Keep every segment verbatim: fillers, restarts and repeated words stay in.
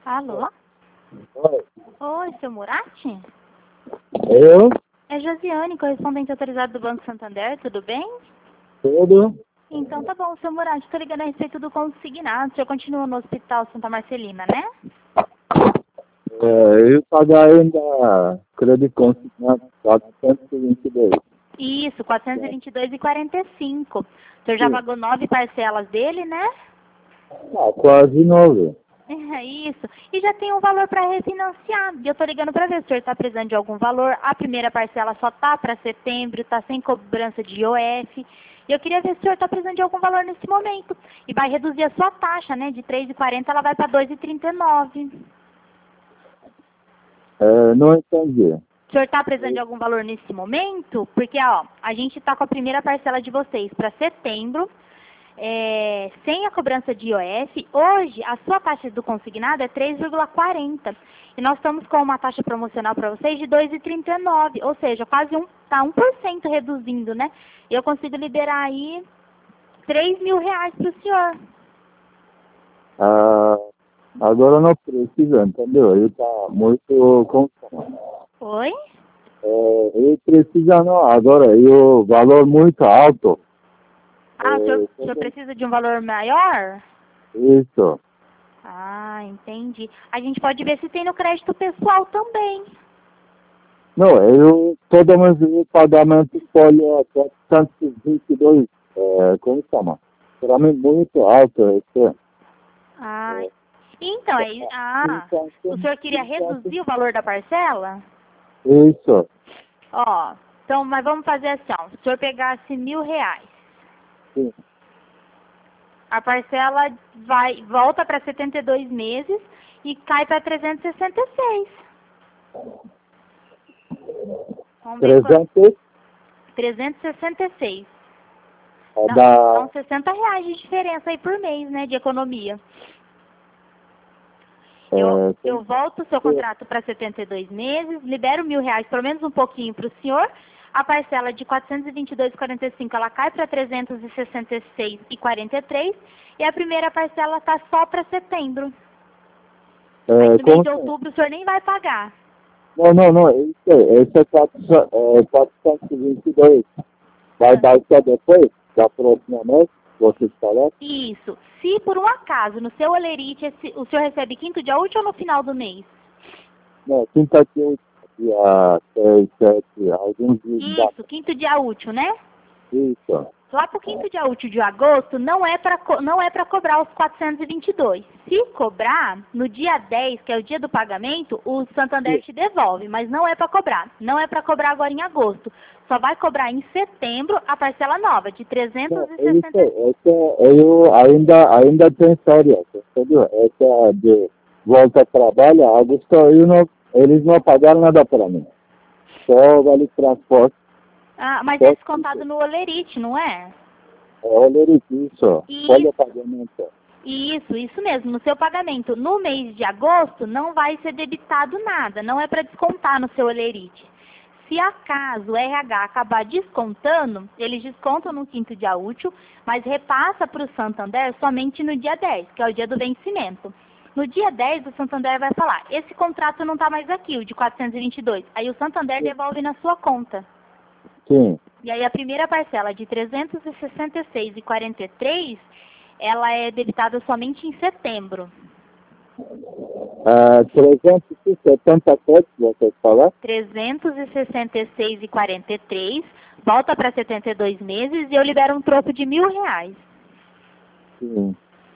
Alô? Oi. Oi, seu Murati? Eu? É Josiane, correspondente autorizado do Banco Santander, tudo bem? Tudo? Então tá bom, seu Murati, tô ligando a respeito do consignado. O senhor continua no Hospital Santa Marcelina, né? É, eu ia pagar ainda crédito consignado quatrocentos e vinte e dois. Isso, quatrocentos e vinte e dois reais e quarenta e cinco. O senhor já Sim. pagou nove parcelas dele, né? Ah, quase nove. É isso. E já tem um valor para refinanciar. E eu tô ligando para ver se o senhor está precisando de algum valor. A primeira parcela só tá para setembro, tá sem cobrança de I O F. E eu queria ver se o senhor está precisando de algum valor nesse momento. E vai reduzir a sua taxa, né? De três reais e quarenta ela vai para dois reais e trinta e nove. É, não entendi. O senhor está precisando de algum valor nesse momento? Porque, ó, a gente está com a primeira parcela de vocês para setembro, é, sem a cobrança de I O F. Hoje, a sua taxa do consignado é três vírgula quarenta. E nós estamos com uma taxa promocional para vocês de dois reais e trinta e nove. Ou seja, quase um, tá um por cento reduzindo, né? E eu consigo liberar aí três mil reais para o senhor. Ah, agora não precisa, entendeu? Eu tá muito confuso. Oi? É, eu precisa não, agora eu valor muito alto. Ah, o senhor, É, o senhor precisa de um valor maior? isso. Ah, entendi. A gente pode ver se tem no crédito pessoal também. Não, eu todo mês o pagamento folha quatrocentos e vinte e dois, é, como chama? Para mim muito alto esse. Ah, É, então, aí, ah, então, o senhor queria então, reduzir o valor da parcela? isso, Ó, então, mas vamos fazer assim, ó. Se o senhor pegasse mil reais, sim. a parcela vai, volta para setenta e dois meses e cai para trezentos e sessenta e seis. Vamos ver quanto? trezentos trezentos e sessenta e seis. é, Dá, dá, dão sessenta reais de diferença aí por mês, né, de economia. Eu, é, eu tem- volto o seu contrato para setenta e dois meses, libero mil reais, pelo menos um pouquinho para o senhor. A parcela de quatrocentos e vinte e dois reais e quarenta e cinco ela cai para trezentos e sessenta e seis reais e quarenta e três. E a primeira parcela está só para setembro. Aí é, no mês como de chama? outubro o senhor nem vai pagar. Não, não, não, esse, esse é quatrocentos, é quatrocentos e vinte e dois. Vai Ah, baixar depois, da próxima mês, vocês falaram? isso. Se por um acaso no seu olerite esse- o senhor recebe quinto dia útil ou no final do mês? Não, quinta, dia seis, sete, alguns dias da Isso, quinto dia útil, né? isso. Lá para o quinto dia útil de agosto, não é para não é para cobrar os quatrocentos e vinte e dois. Se cobrar, no dia dez, que é o dia do pagamento, o Santander te devolve, mas não é para cobrar. Não é para cobrar agora em agosto. Só vai cobrar em setembro a parcela nova, de trezentos Não, e é isso, sessenta. essa, eu ainda, ainda tem férias, entendeu? Essa de volta ao trabalho, agosto, eu não, eles não pagaram nada para mim. Só vale transporte, Ah, mas é só descontado no olerite, não é? olha isso, folha Isso, pagamento. isso, isso mesmo. No seu pagamento no mês de agosto não vai ser debitado nada, não é para descontar no seu olerite. Se acaso o R H acabar descontando, eles descontam no quinto dia útil, mas repassa para o Santander somente no dia dez, que é o dia do vencimento. No dia dez, o Santander vai falar, esse contrato não está mais aqui, o de quatrocentos e vinte e dois. Aí o Santander devolve na sua conta. Sim, E aí a primeira parcela de trezentos e sessenta e seis reais e quarenta e três, ela é debitada somente em setembro. ah, trezentos e setenta e sete, vocês falaram? trezentos e sessenta e seis reais e quarenta e três, volta para setenta e dois meses e eu libero um troco de mil reais. Sim.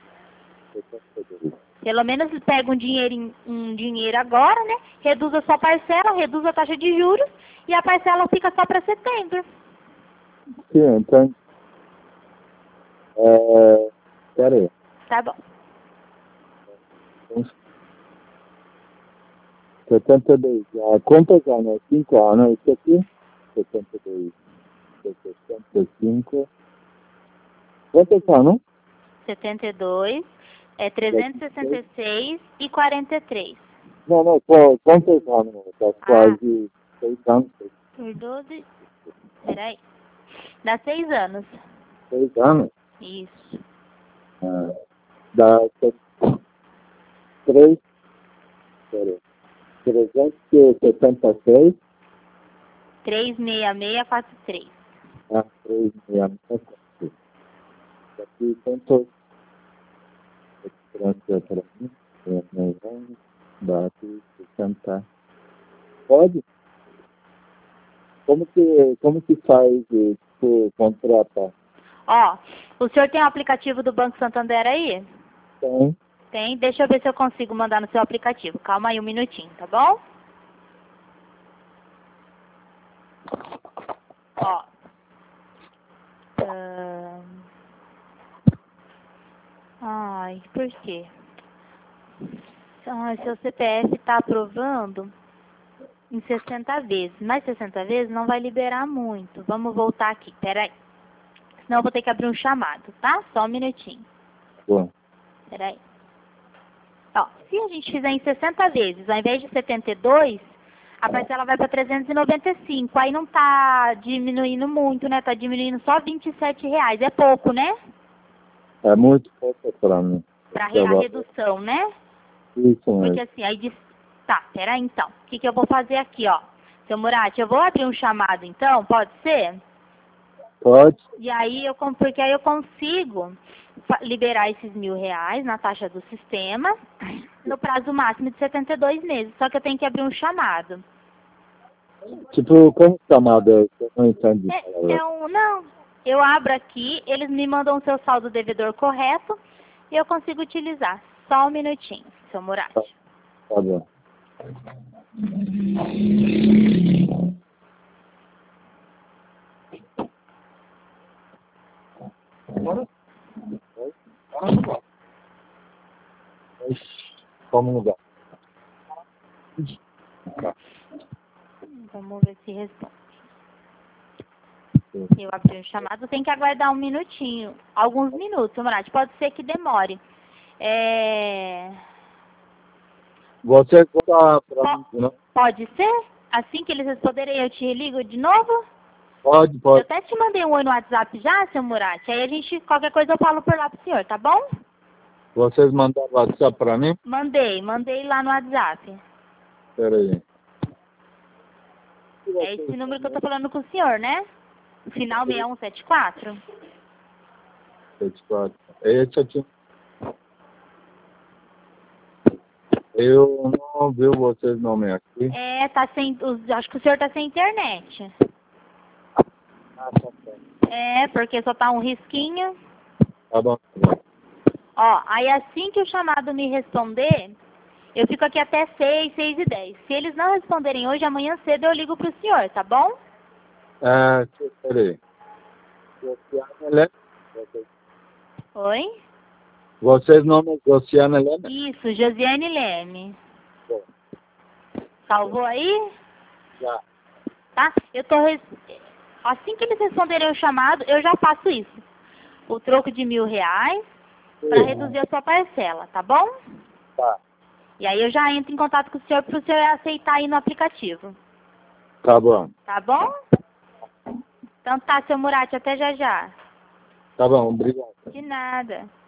Pelo menos pega um dinheiro, um dinheiro agora, né? Reduz a sua parcela, reduz a taxa de juros e a parcela fica só para setembro. Sim, então, é, peraí. Tá bom. setenta e dois. Ah, quantos anos? cinco anos, isso aqui? setenta e dois. sessenta e cinco. Quantos anos? setenta e dois, é trezentos e sessenta e seis e quarenta e três. Não, não, qu- quantos anos? Tá Ah, quase seis anos. por doze, peraí. Dá seis anos. Seis anos? Isso. Ah, dá se- três. peraí. trezentos e setenta e seis. três seis seis quatro três. Ah, três seis seis quatro três. Aqui tentou. Transfer para mim. Bate sessenta. Pode? Como que, como que faz o contrato? Ó, o senhor tem o aplicativo do Banco Santander aí? Tem. Tem. Deixa eu ver se eu consigo mandar no seu aplicativo. Calma aí um minutinho, tá bom? Ó. Ah, ai, por quê? Ai, seu C P F tá aprovando em sessenta vezes. Mais sessenta vezes não vai liberar muito. Vamos voltar aqui, peraí. Senão eu vou ter que abrir um chamado, tá? Só um minutinho. Bom. Peraí. Ó, se a gente fizer em sessenta vezes, ao invés de setenta e dois, a parcela vai para trezentos e noventa e cinco. Aí não tá diminuindo muito, né? Tá diminuindo só vinte e sete reais. É pouco, né? É muito pouco para mim. Pra re- a redução, né? Isso Porque mesmo. assim, aí diz... Tá, peraí então. O que que eu vou fazer aqui, ó? Seu Murat, eu vou abrir um chamado então, pode ser? Pode? E aí eu, con- porque aí eu consigo fa- liberar esses mil reais na taxa do sistema no prazo máximo de setenta e dois meses. Só que eu tenho que abrir um chamado. Tipo, como chamada? Eu não entendi. É, é um, não, eu abro aqui, eles me mandam o seu saldo devedor correto e eu consigo utilizar. Só um minutinho, seu Murat. Tá, tá bom. Agora? Agora? Vamos mudar. Vamos ver se responde. Eu abri o chamado, tem que aguardar um minutinho, alguns minutos, seu Murat. Pode ser que demore. É... Você conta para mim, não? Pode ser? Assim que eles responderem, eu te ligo de novo? Pode, Eu pode. até te mandei um oi no WhatsApp já, seu Murat. Aí a gente, qualquer coisa eu falo por lá pro senhor, tá bom? Vocês mandaram WhatsApp para mim? Mandei, mandei lá no WhatsApp. Espera aí. É esse número que eu tô falando com o senhor, né? Final seis um sete quatro. setenta e quatro. Esse aqui. Eu não vi vocês nome aqui. É, tá sem, os- acho que o senhor tá sem internet. Ah, tá bom. É, porque só tá um risquinho. Tá bom. Tá bom. Ó, aí assim que o chamado me responder, eu fico aqui até seis, seis e dez. Se eles não responderem hoje, amanhã cedo eu ligo pro senhor, tá bom? É, espera aí. Josiana Helena? Oi? Vocês nome é Josiana Helena? Isso, Josiane Leme. Bom, Salvou aí? já. Tá? Eu tô... res- Assim que eles responderem o chamado, eu já faço isso. O troco de mil reais para reduzir a sua parcela, tá bom? Tá. E aí eu já entro em contato com o senhor para o senhor aceitar aí no aplicativo. Tá bom. Tá bom? Então tá, seu Murat, até já já. Tá bom, obrigado. De nada.